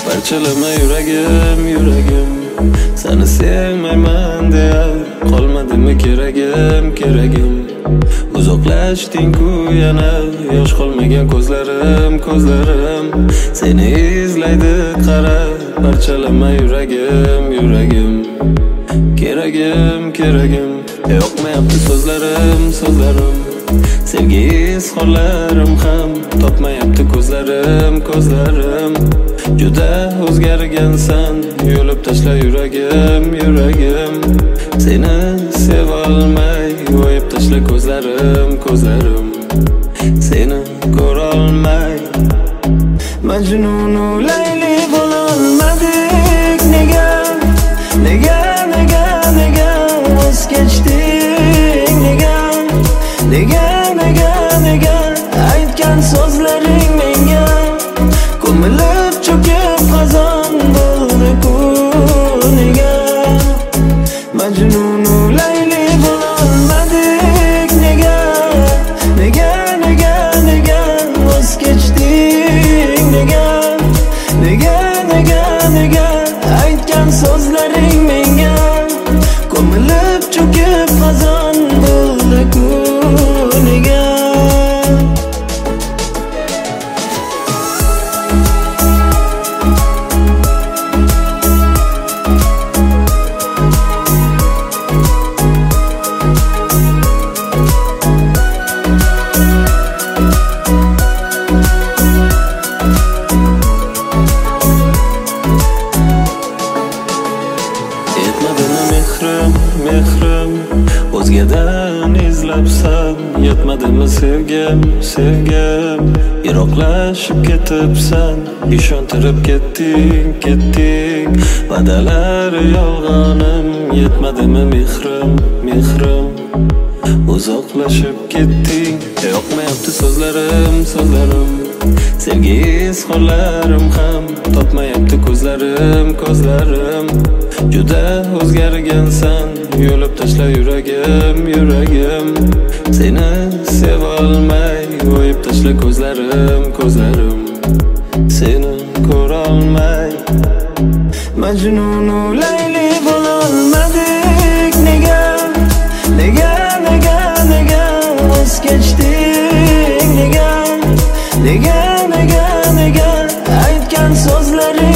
Parchalama yuragim, yuragim. Seni sevmayman deya qolmadimi keragim, keragim. Uzoqlashding-ku yana yosh qolmagan ko'zlarim, ko'zlarim. Seni izlaydi qara, parchalama yuragim, yuragim. Keragim, keragim. Yoqmayapti so'zlarim, so'zlarim. Sevgi izhorlarim ham topmayapti ko'zlarim, ko'zlarim. Juda o'zgargansan, yo'lib tashla yuragim, yuragim. Seni sevolmay o'yib tashla ko'zlarim, ko'zlarim. Seni ko'rolmay Majnunu Layli bo'lolmadik. Nega, nega, nega, nega voz kechding? Nega, nega, nega, nega aytgan so'zlaring menga ko'milib cho'kib qazon bo'ldi-ku. Nega Majnunu Layli bo'lolmadik? Nega, nega, nega, nega voz kechding? Nega, nega, nega, nega aytgan so'zlaring menga ko'milib cho'kib qazon bo'ldi-ku. Nega mehrim o'zgadan izlabsan, yetmadimi sevgim, sevgim. Yiroqlashib ketibsan, ishontirib ketding, ketding. Va'dalar yolg'onim, yetmadimi mehrim, mehrim. Uzoqlashib ketding, yoqmayapti so'zlarim, so'zlarim. Sevgi izhorlarim ham topmayapti ko'zlarim, ko'zlarim. Juda o'zgargansan, yo'lib tashla yuragim, yuragim. Seni sevolmay o'yib tashla ko'zlarim, ko'zlarim. Seni ko'rolmay Majnunu Layli bo'lolmadik. Nega, nega, nega, nega voz kechding? Nega, nega, nega, nega aytgan so'zlaring